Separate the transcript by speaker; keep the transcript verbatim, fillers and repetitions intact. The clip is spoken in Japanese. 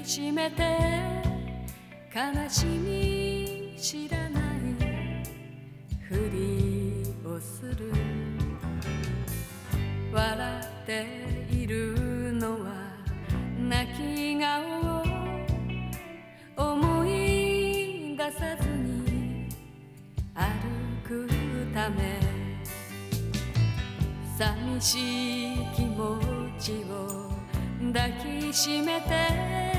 Speaker 1: しめて悲しみ知らないふりをする笑っているのは泣き顔を思い出さずに歩くため寂しい気持ちを抱きしめて